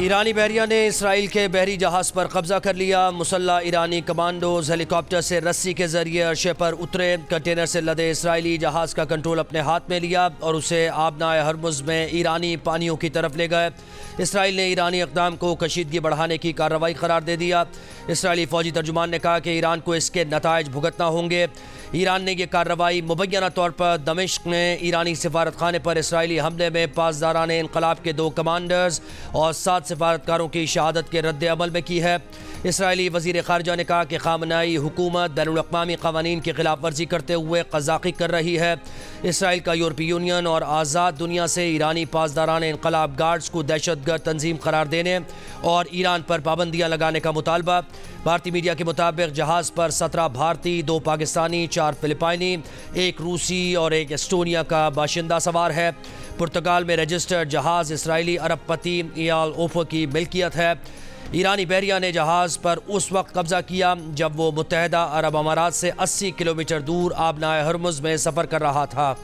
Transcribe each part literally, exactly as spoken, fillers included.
ईरानी बहरिया ने इसराइल के बहरी जहाज पर कब्जा कर लिया। मुसल्लह ईरानी कमांडोज हेलीकॉप्टर से रस्सी के जरिए अर्शे पर उतरे। कंटेनर से लदे इसराइली जहाज का कंट्रोल अपने हाथ में लिया और उसे आबनाए हरमुज में ईरानी पानियों की तरफ ले गए। इसराइल ने ईरानी इक़दाम को कशीदगी बढ़ाने की कार्रवाई करार दे दिया। इसराइली फौजी तर्जुमान ने कहा कि ईरान को इसके नताइज भुगतना होंगे। ईरान ने यह कार्रवाई मुबैना तौर पर दमिश्क में ईरानी सिफारत खाने पर इसराइली हमले में पासदारान इनकलाब के दो कमांडर्स और सात सिफारतकारों की शहादत के रद्द अमल में की है। इसराइली वज़ीर ख़ारिजा ने कहा कि ख़ामनाई हुकूमत बैनुल-अक़वामी क़वानीन की खिलाफ वर्जी करते हुए क़ज़ाक़ी कर रही है। इसराइल का यूरोपीय यूनियन और आज़ाद दुनिया से ईरानी पासदारान इनकलाब गार्ड्स को दहशतगर्द तंजीम करार देने और ईरान पर पाबंदियाँ लगाने का मुतालबा। भारतीय मीडिया के मुताबिक जहाज़ पर सत्रह भारतीय, दो पाकिस्तानी, चार फिलिपाइनी, एक रूसी और एक एस्टोनिया का बाशिंदा सवार है। पुर्तगाल में रजिस्टर्ड जहाज़ इसराइली अरबपति इयाल ओफो की मिल्कियत है। ईरानी बहरिया ने जहाज़ पर उस वक्त कब्जा किया जब वो मुत्तहदा अरब अमारात से अस्सी किलोमीटर दूर आबनाए हरमुज में सफ़र कर रहा था।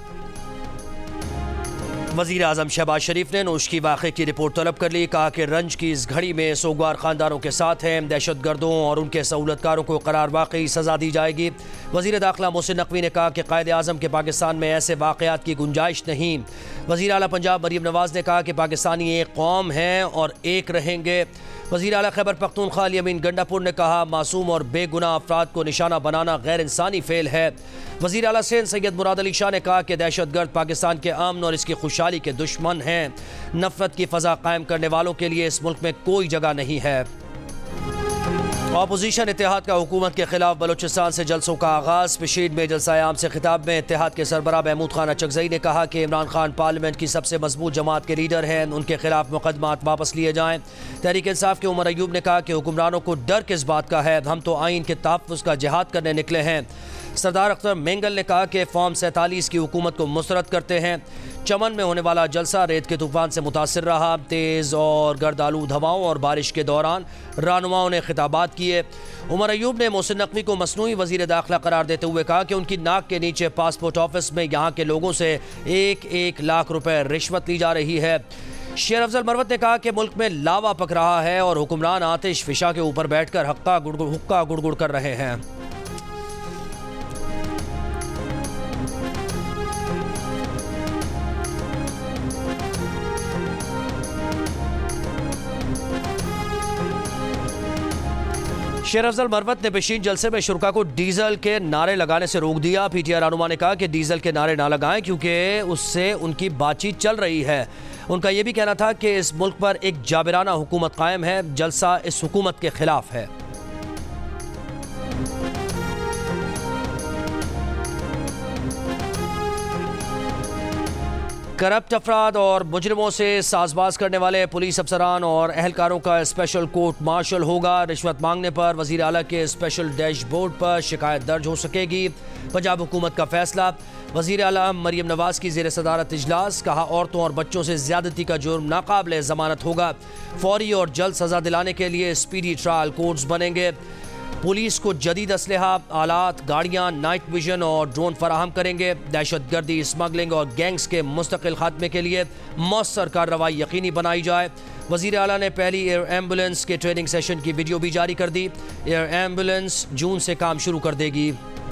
वज़ीर आज़म शहबाज शरीफ ने नोश की वाक़े की रिपोर्ट तलब कर ली। कहा कि रंज की इस घड़ी में सोगवार ख़ानदारों के साथ हैं। दहशत गर्दों और उनके सहूलतकारों को करार वाकई सज़ा दी जाएगी। वज़ीर दाखिला मोहसिन नकवी ने कहा कि क़ायद आज़म के पाकिस्तान में ऐसे वाक़यात की गुंजाइश नहीं। वज़ीर आला पंजाब मरीम नवाज़ ने कहा कि पाकिस्तानी एक कौम हैं और एक रहेंगे। वज़ीर आला खैबर पख्तूनख्वा अमीन गंडापुर ने कहा मासूम और बेगुनाह अफराद को निशाना बनाना गैर इंसानी फेल है। वज़ीर आला सिंध सैयद मुराद अली शाह ने कहा कि दहशत गर्द पाकिस्तान के अमन और इसकी खुशहाली के दुश्मन हैं। नफरत की फ़ज़ा कायम करने वालों के लिए इस मुल्क में कोई जगह नहीं है। अपोजिशन इत्तेहाद का हुकूमत के खिलाफ बलूचिस्तान से जलसों का आगाज़। पिशीन में जलसा-ए-आम से खिताब में इत्तेहाद के सरबराह महमूद खान अचकज़ई ने कहा कि इमरान खान पार्लियामेंट की सबसे मजबूत जमात के लीडर हैं, उनके खिलाफ मुकदमात वापस लिए जाएँ। तहरीक इंसाफ के उमर अयूब ने कहा कि हुक्मरानों को डर किस बात का है, हम तो आइन के तहफ़्फ़ुज़ का जिहाद करने निकले हैं। सरदार अख्तर मेंगल ने कहा कि फॉर्म सैंतालीस की हुकूमत को मुस्तरद करते हैं। चमन में होने वाला जलसा रेत के तूफान से मुतासिर रहा। तेज़ और गर्द आलूद हवाओं और बारिश के दौरान रहनुमाओं ने खिताबात किए। उमर अयूब ने मोहसिन नकवी को मसनूई वज़ीर दाखिला करार देते हुए कहा कि उनकी नाक के नीचे पासपोर्ट ऑफिस में यहाँ के लोगों से एक एक लाख रुपए रिश्वत ली जा रही है। शेर अफजल मरवत ने कहा कि मुल्क में लावा पक रहा है और हुक्मरान आतिश फिशा के ऊपर बैठकर हक्का गुड़गुड़ हुक्का गुड़गुड़ कर रहे हैं। शेर अफजल मरवत ने पेशीन जलसे में शुरका को डीजल के नारे लगाने से रोक दिया। पीटीआई रहनुमा ने कहा कि डीजल के नारे ना लगाएं क्योंकि उससे उनकी बातचीत चल रही है। उनका यह भी कहना था कि इस मुल्क पर एक जाबिराना हुकूमत कायम है, जलसा इस हुकूमत के खिलाफ है। करप्ट अफराद और मुजरिमों से साजबाज करने वाले पुलिस अफसरान और एहलकारों का स्पेशल कोर्ट मार्शल होगा। रिश्वत मांगने पर वज़ीर आला के स्पेशल डैशबोर्ड पर शिकायत दर्ज हो सकेगी। पंजाब हुकूमत का फैसला। वज़ीर आला मरीम नवाज़ की ज़ेर सदारत इजलास। कहा औरतों और बच्चों से ज़्यादती का जुर्म नाकाबिले ज़मानत होगा। फौरी और जल्द सज़ा दिलाने के लिए स्पीडी ट्रायल कोर्ट्स बनेंगे। पुलिस को जदीद असलहा, आलात, गाड़ियाँ, नाइट विजन और ड्रोन फराहम करेंगे। दहशत गर्दी, स्मगलिंग और गैंग्स के मुस्तकिल खात्मे के लिए मौसर कार्रवाई यकीनी बनाई जाए। वज़ीर आला ने पहली एयर एम्बुलेंस के ट्रेनिंग सेशन की वीडियो भी जारी कर दी। एयर एम्बुलेंस जून से काम शुरू कर देगी।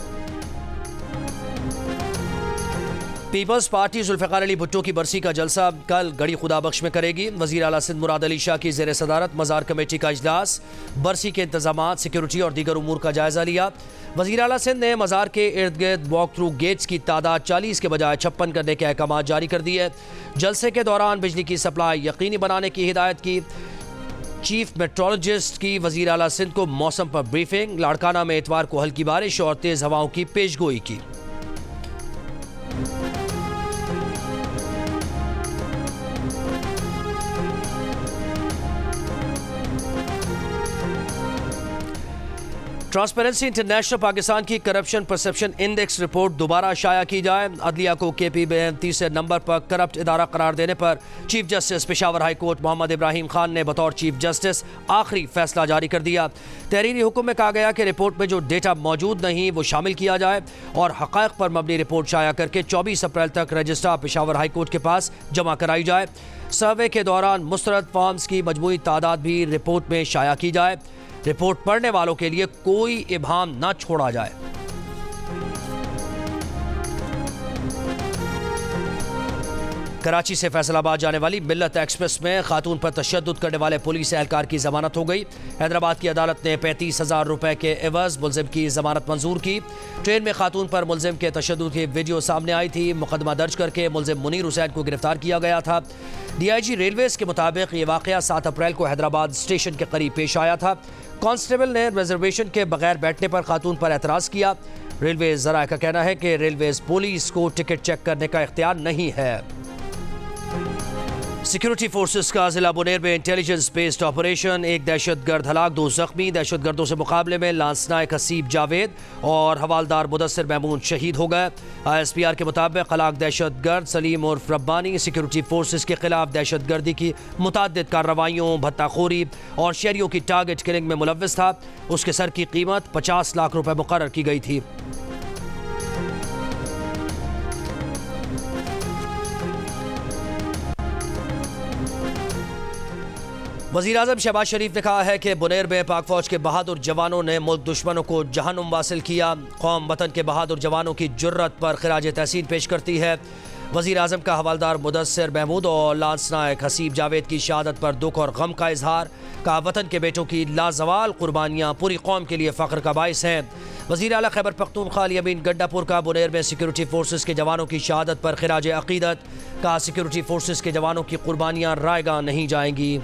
पीपल्स पार्टी जुल्फ़िकार अली भुट्टो की बरसी का जलसा कल गढ़ी खुदाबख्श में करेगी। वज़ीर आला सिंध मुराद अली शाह की ज़ेर सदारत मज़ार कमेटी का इजलास। बरसी के इंतजामात, सिक्योरिटी और दीगर उमूर का जायज़ा लिया। वज़ीर आला सिंध ने मज़ार के इर्द गिर्द वॉक थ्रू गेट्स की तादाद चालीस के बजाय छप्पन करने के अहकाम जारी कर दिए। जलसे के दौरान बिजली की सप्लाई यकीनी बनाने की हिदायत की। चीफ मेट्रोलॉजिस्ट की वज़ीर आला सिंध को मौसम पर ब्रीफिंग। लाड़काना में इतवार को हल्की बारिश और तेज़ हवाओं की पेशगोई की। ट्रांसपेरेंसी इंटरनेशनल पाकिस्तान की करप्शन परसेप्शन इंडेक्स रिपोर्ट दोबारा शाया की जाए। अदलिया को के पी में तीसरे नंबर पर करप्ट इदारा करार देने पर chief justice Peshawar high court Mohammad Ibrahim Khan ने बतौर चीफ जस्टिस आखिरी फैसला जारी कर दिया। तहरीरी हुक्म में कहा गया कि रिपोर्ट में जो डेटा मौजूद नहीं वो शामिल किया जाए और हक़ाइक़ पर मबनी रिपोर्ट शाया करके चौबीस अप्रैल तक रजिस्ट्रार पेशावर हाई कोर्ट के पास जमा कराई जाए। सर्वे के दौरान मुस्तरद फॉर्म्स की मजमूई तादाद भी रिपोर्ट में शाया की जाए। रिपोर्ट पढ़ने वालों के लिए कोई इबाम न छोड़ा जाए। कराची से फैसलाबाद जाने वाली मिल्लत एक्सप्रेस में खातून पर तशद्दुद करने वाले पुलिस एहलकार की जमानत हो गई। हैदराबाद की अदालत ने पैंतीस हजार रुपए के एवज मुलजिम की जमानत मंजूर की। ट्रेन में खातून पर मुलजिम के तशद्दुद की वीडियो सामने आई थी। मुकदमा दर्ज करके मुलजिम मुनीर हुसैन को गिरफ्तार किया गया था। डी आई जी रेलवेज के मुताबिक ये वाकया सात अप्रैल को हैदराबाद स्टेशन के करीब पेश आया था। कांस्टेबल ने रिजर्वेशन के बगैर बैठने पर खातून पर एतराज़ किया। रेलवे ज़राए का कहना है कि रेलवेज पुलिस को टिकट चेक करने का इख्तियार नहीं है। सिक्योरिटी फोर्सेस का जिला बुनेर में इंटेलिजेंस बेस्ड ऑपरेशन, एक दहशतगर्द हलाक, दो जख्मी। दहशतगर्दों से मुकाबले में लांसनायक हसीब जावेद और हवालदार मुदस्सिर महमूद शहीद हो गए। आई एस पी आर के मुताबिक हलाक दहशतगर्द सलीम उर्फ रब्बानी सिक्योरिटी फोर्सेस के खिलाफ दहशतगर्दी की मुतअद्दिद कार्रवाइयों, भत्ताखोरी और शहरियों की टारगेट किलिंग में मुलव्वस था। उसके सर की कीमत पचास लाख रुपए मुकर्रर की गई थी। वज़ीर आज़म शहबाज शरीफ ने कहा है कि बुनेर में पाक फौज के बहादुर जवानों ने मुल्क दुश्मनों को जहन्नुम वासिल किया। कौम वतन के बहादुर जवानों की जुर्रत पर खिराज तहसीन पेश करती है। वज़ीर आज़म का हवालदार मुदस्सिर महमूद और लांसनायक हसीब जावेद की शहादत पर दुख और गम का इजहार। कहा वतन के बेटों की लाजवाल कुर्बानियाँ पूरी कौम के लिए फ़ख्र का बाइस हैं। वज़ीर आला खैबर पख्तूनख्वा अली अमीन गड्डापुर का बुनेर में सिक्योरिटी फोर्सेस के जवानों की शहादत पर खिराज अक़ीदत। कहा सिक्योरिटी फोर्सेस के जवानों की कुर्बानियाँ रायगा नहीं जाएंगी।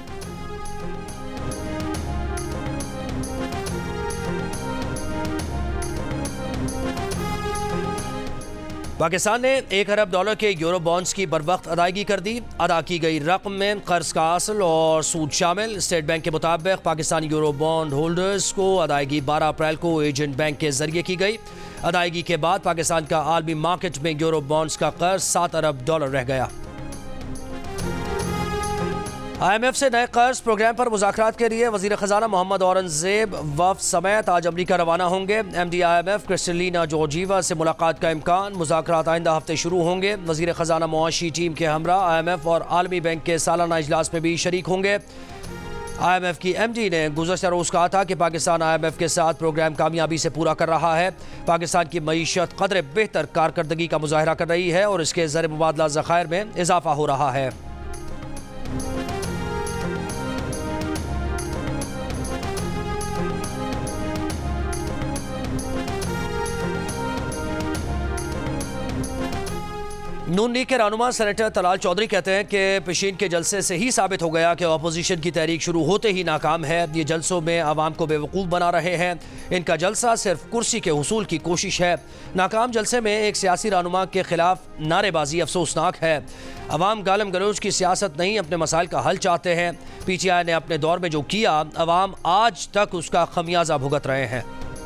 पाकिस्तान ने एक अरब डॉलर के यूरो बॉन्ड्स की बरवक्त अदायगी कर दी। अदा की गई रकम में कर्ज का असल और सूद शामिल। स्टेट बैंक के मुताबिक पाकिस्तानी यूरो बॉन्ड होल्डर्स को अदायगी बारह अप्रैल को एजेंट बैंक के जरिए की गई। अदायगी के बाद पाकिस्तान का आलमी मार्केट में यूरो बॉन्ड्स का कर्ज सात अरब डॉलर रह गया। आई एम एफ से नए कर्ज प्रोग्राम पर मुज़ाकरात के लिए वज़ीर ख़जाना मोहम्मद औरंगज़ेब वफ़द समेत आज अमरीका रवाना होंगे। M D I M F Kristalina Georgieva से मुलाकात का इम्कान। मुज़ाकरात आइंदा हफ्ते शुरू होंगे। वज़ीर ख़जाना मुआशी टीम के हमरा आई एम एफ और आलमी बैंक के सालाना इजलास में भी शरीक होंगे। आई एम एफ की एम डी ने गुज़श्ता रोज़ कहा था कि पाकिस्तान आई एम एफ के साथ प्रोग्राम कामयाबी से पूरा कर रहा है। पाकिस्तान की मईशत कदरे बेहतर कारकर्दगी का मुज़ाहरा कर रही है और इसके ज़र मुबादला ज़खायर में इजाफा हो रहा है। नून लीग के रहनुमा सेनेटर तलाल चौधरी कहते हैं कि पेशीन के जलसे से ही साबित हो गया कि अपोजिशन की तहरीक शुरू होते ही नाकाम है। ये जलसों में आवाम को बेवकूफ़ बना रहे हैं। इनका जलसा सिर्फ कुर्सी के हुसूल की कोशिश है। नाकाम जलसे में एक सियासी रहनुमा के खिलाफ नारेबाजी अफसोसनाक है। अवाम गालम गलोच की सियासत नहीं, अपने मसाइल का हल चाहते हैं। पी टी आई ने अपने दौर में जो किया, अवाम आज तक उसका खमियाजा भुगत रहे हैं।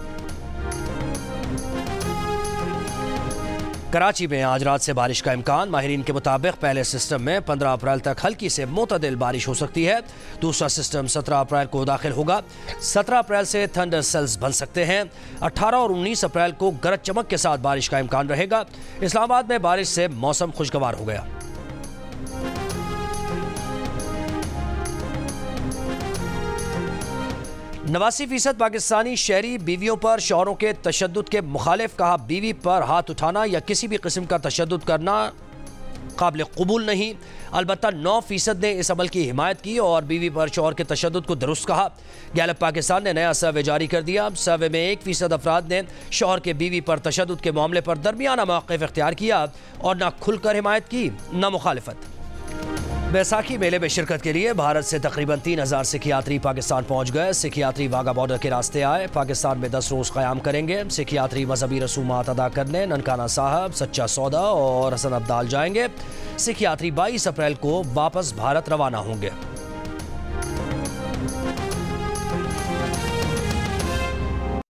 कराची में आज रात से बारिश का इम्कान। माहिरीन के मुताबिक पहले सिस्टम में पंद्रह अप्रैल तक हल्की से मोतदिल बारिश हो सकती है। दूसरा सिस्टम सत्रह अप्रैल को दाखिल होगा। सत्रह अप्रैल से थंडर सेल्स बन सकते हैं। अठारह और उन्नीस अप्रैल को गरज चमक के साथ बारिश का इम्कान रहेगा। इस्लामाबाद में बारिश से मौसम खुशगवार हो गया। नवासी फीसद पाकिस्तानी शहरी बीवियों पर शौहरों के तशद्दुद के मुखालिफ। कहा बीवी पर हाथ उठाना या किसी भी किस्म का तशद्दुद करना काबिल कबूल नहीं। अलबत्ता नौ फीसद ने इस अमल की हिमायत की और बीवी पर शौहर के तशद्दुद को दुरुस्त कहा। गैलप पाकिस्तान ने नया सर्वे जारी कर दिया। सर्वे में एक फीसद अफराद ने शौहर के बीवी पर तशद्दुद के मामले पर दरमियाना मौक़िफ़ इख्तियार किया और न खुलकर हिमायत की न मुखालिफत। बैसाखी मेले में शिरकत के लिए भारत से तकरीबन तीन हजार सिख यात्री पाकिस्तान पहुंच गए। सिख यात्री वाघा बॉर्डर के रास्ते आए। पाकिस्तान में दस रोज क़याम करेंगे। सिख यात्री मजहबी रसूमात अदा करने ननकाना साहब, सच्चा सौदा और हसन अब्दाल जाएंगे। सिख यात्री बाईस अप्रैल को वापस भारत रवाना होंगे।